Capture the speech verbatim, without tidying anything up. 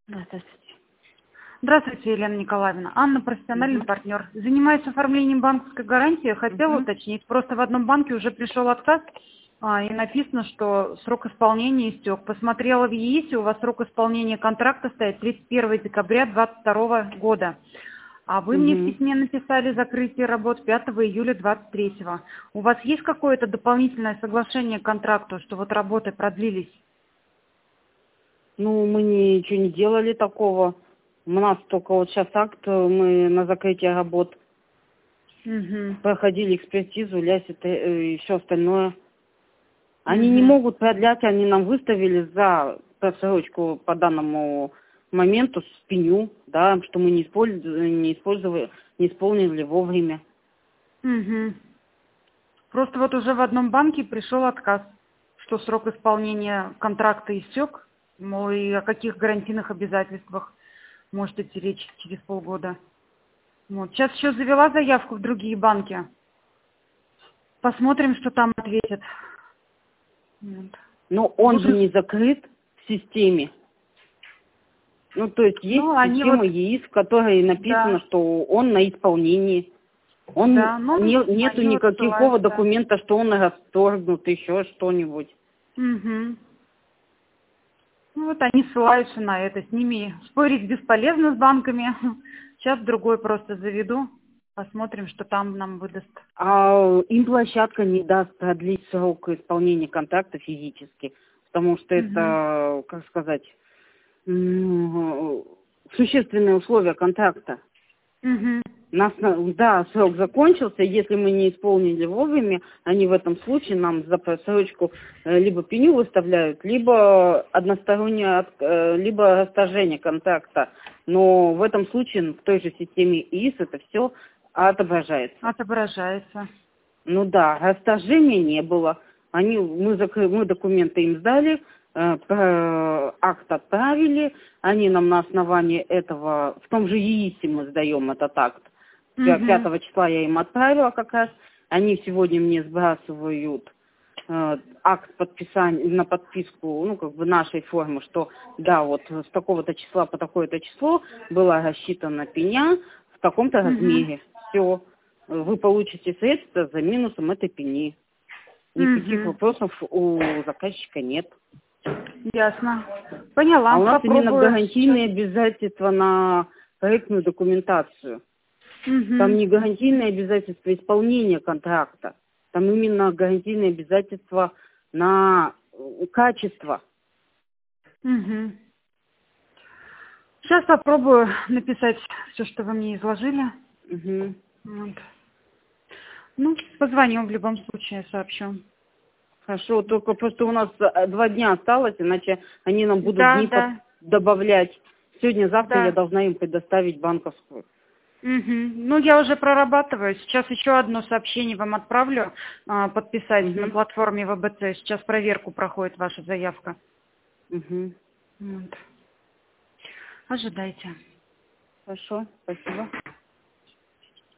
Здравствуйте. Здравствуйте, Елена Николаевна. Анна, профессиональный Угу. партнер. Занимаюсь оформлением банковской гарантии. Хотела Угу. уточнить. Просто в одном банке уже пришел отказ, а, и написано, что срок исполнения истек. Посмотрела в ЕИСе, у вас срок исполнения контракта стоит тридцать первого декабря двадцать второго года. А вы мне в Угу. письме написали закрытие работ пятого июля двадцать третьего. У вас есть какое-то дополнительное соглашение к контракту, что вот работы продлились? Ну, мы ничего не делали такого. У нас только вот сейчас акт, мы на закрытие работ Угу. проходили экспертизу, лясит и все остальное. Они не Угу. могут продлять, они нам выставили за просрочку по данному моменту с пеню, да, что мы не использовали, не использовали, не исполнили вовремя. Угу. Просто вот уже в одном банке пришел отказ, что срок исполнения контракта истек, мол, и о каких гарантийных обязательствах может идти речь через полгода. Вот. Сейчас еще завела заявку в другие банки. Посмотрим, что там ответят. Вот. Но он же Буду... не закрыт в системе. Ну, то есть есть Ну, они вот, система ЕИС, в которой написано, да, что он на исполнении. Он да, ну, не, нету они вот никакого ссылаются. документа, что он расторгнут, еще что-нибудь. Угу. Ну, вот они ссылаются на это. С ними спорить бесполезно с банками. Сейчас другой просто заведу. Посмотрим, что там нам выдаст. А им площадка не даст продлить срок исполнения контракта физически, потому что Угу. это, как сказать, м, существенные условия контракта. Угу. Нас, да, срок закончился, если мы не исполнили вовремя, они в этом случае нам за просрочку э, либо пеню выставляют, либо одностороннее, от- э, либо расторжение контракта. Но в этом случае в той же системе ИИС это все отображается. Отображается. Ну да, расторжения не было. Они, мы, закры- мы документы им сдали, э, про- акт отправили, они нам на основании этого, в том же ЕИСе мы сдаем этот акт. Пя- Угу. пятого числа я им отправила как раз. Они сегодня мне сбрасывают э, акт подписания на подписку, ну, как бы нашей формы, что да, вот с такого-то числа по такое-то число была рассчитана пеня в таком-то Угу. размере. Все. Вы получите средства за минусом этой пени. Никаких Угу. вопросов у заказчика нет. Ясно. А Поняла. у нас именно Попробую сейчас. гарантийные обязательства на проектную документацию. Там Угу. не гарантийные обязательства исполнения контракта. Там именно гарантийные обязательства на э, качество. Угу. Сейчас попробую написать все, что вы мне изложили. Мгм. Вот. Ну, позвоню в любом случае, сообщу. Хорошо, только просто у нас э, два дня осталось, иначе они нам будут Да, дни под- да, добавлять. Сегодня-завтра я да. должна им предоставить банковскую. Мгм. Ну, я уже прорабатываю. Сейчас еще одно сообщение вам отправлю, а, подписать на Угу. платформе вэ бэ цэ. Сейчас проверку проходит ваша заявка. Угу. Вот. Ожидайте. Хорошо, спасибо.